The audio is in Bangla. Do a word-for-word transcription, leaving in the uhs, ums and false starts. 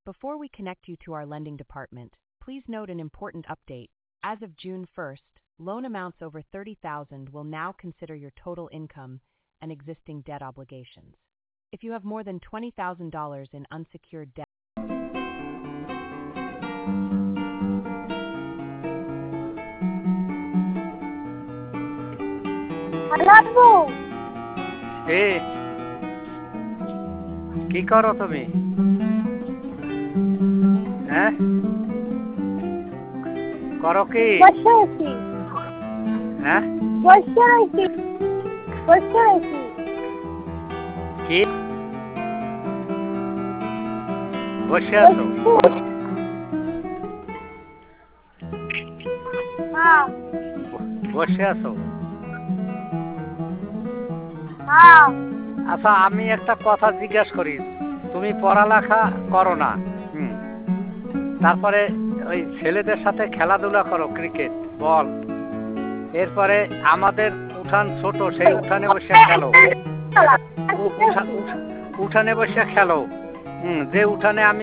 Before we connect you to our lending department, please note an important update. As of June first, loan amounts over thirty thousand dollars will now consider your total income and existing debt obligations. If you have more than twenty thousand dollars in unsecured debt, Hello. এই কি করো তুমি? হ্যাঁ করো কি? বসে আছি। হ্যাঁ বসে আছি। বসে আছি। কি বসে আছো? হ্যাঁ বসে আছো? হ্যাঁ আচ্ছা আমি একটা কথা জিজ্ঞেস করি, তুমি পড়ালেখা করো না, হুম তারপরে ওই ছেলেদের সাথে খেলাধুলা করো, ক্রিকেট বল, এরপরে আমাদের উঠান ছোট, সেই উঠানে বসে খেলো, উঠানে বসে খেলো, হুম যে উঠানে আমি